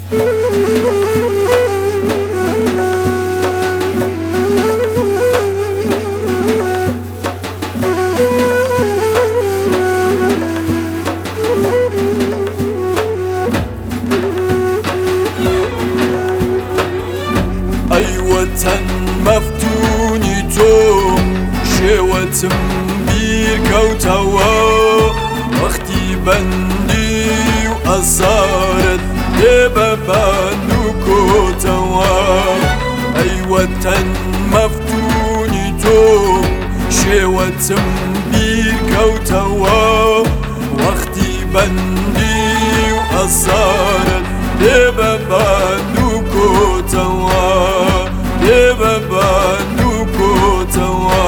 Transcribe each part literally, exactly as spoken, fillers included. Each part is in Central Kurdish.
وطن مفتونی تو شێوەتم بیر کەوتەوە وەختی بەندی و ئەزارت لێ بە بەند و کۆتەوە ئەی وەتەن مەفتونی تۆ شێوەتم بیر کەوتەوە وەختی بەندی و ئەزارت لێ بە بەند و کۆتەوە لێ بە بەند و کۆتەوە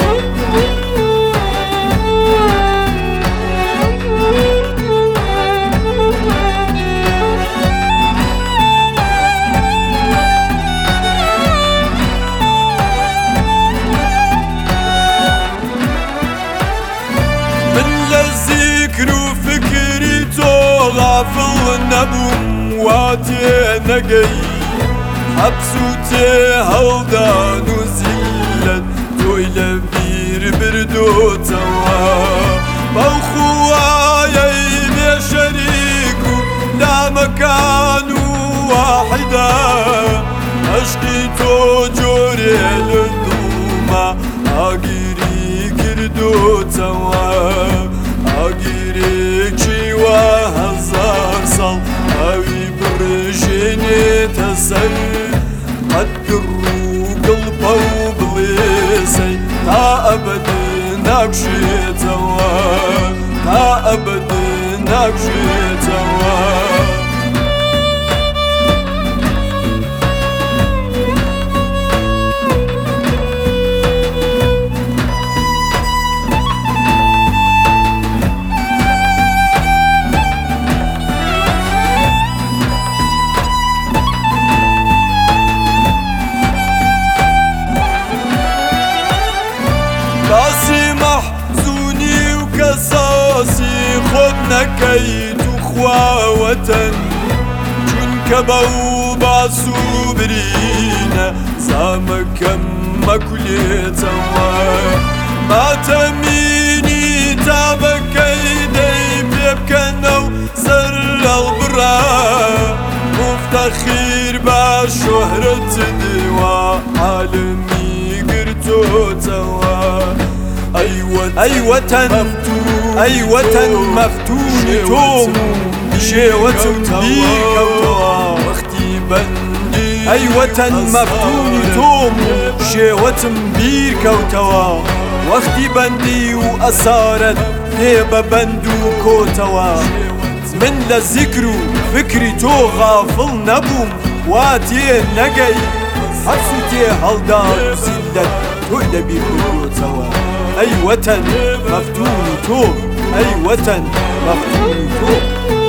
من لە زیکر و فکری تۆ غافڵ نەبووم وا تێنەگەی حەبس و تێ هەڵدان و زیلەت تۆی لە بیر بردۆتەوە بەو خوایەی بێ شەریک و لامەکان و واحیدە عەشقی تۆ جۆرێ لە دڵما ئاگیری کردۆتەوە ئاگیرێکی وا هەزار ساڵ ئاوی بڕژێنێتە سەر قەت گڕ و گڵپە و بڵێسەی تا ئەبەد ناکشێتەوە تا ئەبەد ناکشێتەوە باسی مەحزونی و کەساسی خۆت نەکەیت و خواوەتەن چونکە بەو باس و برینە زامەکەم مەکولێتەوە ماتەمینی تابەکەی دەی پێ بکەنە و سەر هەڵبڕە مفتەخیر بە شۆهرەت دوا عالمی گرتۆتەوە ئەی وەتەن ئەی وەتەن مەفتونی تۆم شێوەتم بیر کەوتەوە وەختی بەندی ئەی وەتەن مەفتونی تۆم شێوەتم بیر کەوتەوە وەختی بەندی و ئەسارەت لێ بە بەند و کۆتەوە من لە زیکر و فکری تۆ غافڵ نەبووم وا تێنەگەی حەبس و تێ هەڵدان و زیلەت تۆی لە بیر بردۆتەوە ئەی وەتەن مەفتونی تۆ ئەی وەتەن مەفتونی تۆ